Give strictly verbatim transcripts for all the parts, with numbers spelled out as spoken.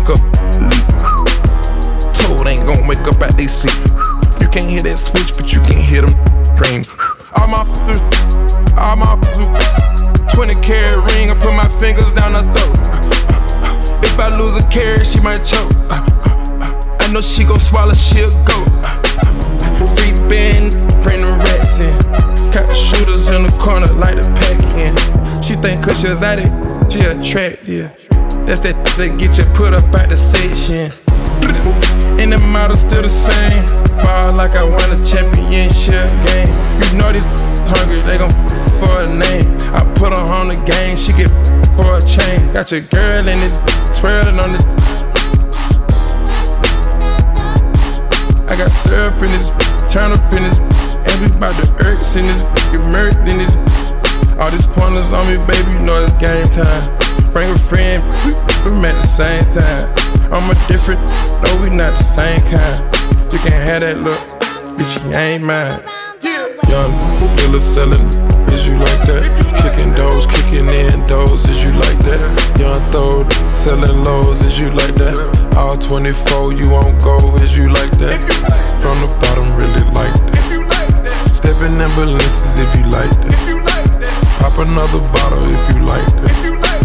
make up leap. Told ain't gon' wake up out they sleep. You can't hear that switch, but you can hear them scream. All my all my twenty carat ring, I put my fingers down her throat. If I lose a carat, she might choke. I know she gon' swallow, she'll go. Free bend, bring the rats in. Got shooters in the corner, like the pack in. She think cause she's at it, she attractive. That's that that get you put up at the section. And the model still the same. Ball like I won a championship game. You know these hungry, they gon' for a name. I put her on the game, she get for a chain. Got your girl in this, twirling on the. I got syrup in this, turn up in this, and we bout the irks in this, get murked in this. All these pointers on me, baby, you know it's game time. Bring a friend, we, we met the same time. I'm a different, no, we not the same kind. You can have that look, bitch, you ain't mine. Young dealer selling, is you like that? Kicking doors, kicking in doors, is you like that? Young throw, selling lows, is you like that? All twenty-four, you won't go, is you like that? From the bottom, really like that. Stepping ambulances if you like that. Pop another bottle if you like that.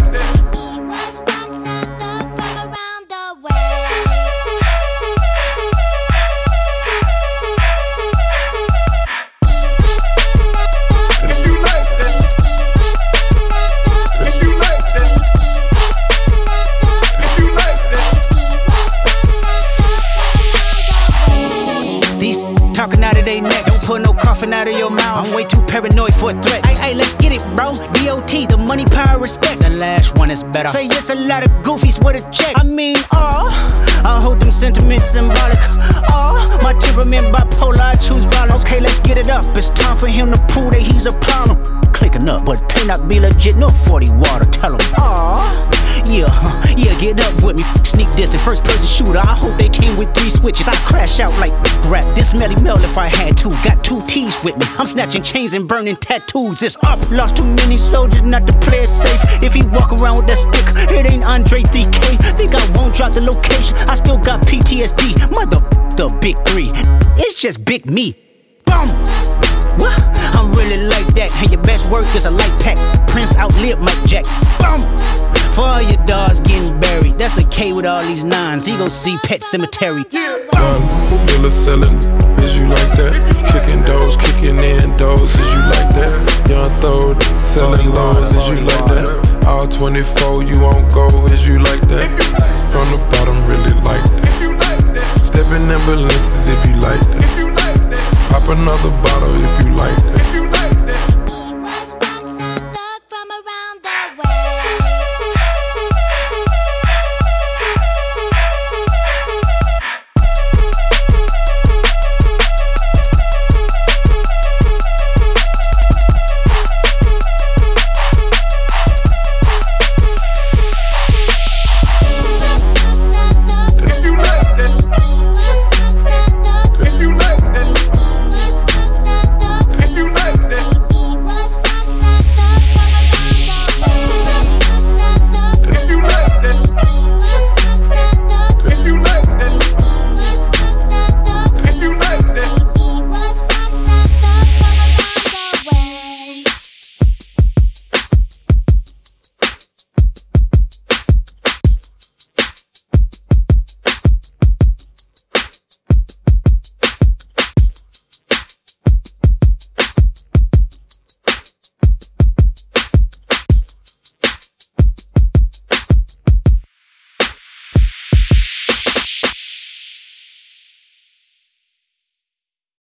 Talking out of they neck, don't put no coffin out of your mouth. I'm way too paranoid for a threat. Ay, ay, let's get it, bro. D O T, the money, power, respect. The last one is better. Say yes, a lot of goofies with a check. I mean, oh, I hold them sentiments symbolic. Oh, my temperament bipolar, I choose violence. Okay, let's get it up. It's time for him to prove that he's a problem. Clicking up, but pay not be legit. No forty water, tell him. Oh, yeah, huh, yeah, get up with me. Sneak this and first person shooter. I hope they came with three switches. I crash out like rap. This Melly Mel if I had to. Got two T's with me. I'm snatching chains and burning tattoos. It's up. Lost too many soldiers not to play it safe. If he walk around with that stick, it ain't Andre three K. Think I won't drop the location. I still got P T S D. Mother the big three. It's just big me. Boom. What? I'm really like that. And your best work is a light pack. Prince outlived Mike Jack. Boom. For all your dogs getting buried, that's a K with all these nines. He gon' see Pet Cemetery. Young dealer selling, is you like that? Kicking doors, kicking in doors, is you like that? Young throw, selling lows, is you like that? All twenty-four, you won't go, is you like that? From the bottom, really like that. Stepping ambulances if you like that. Pop another bottle if you like that.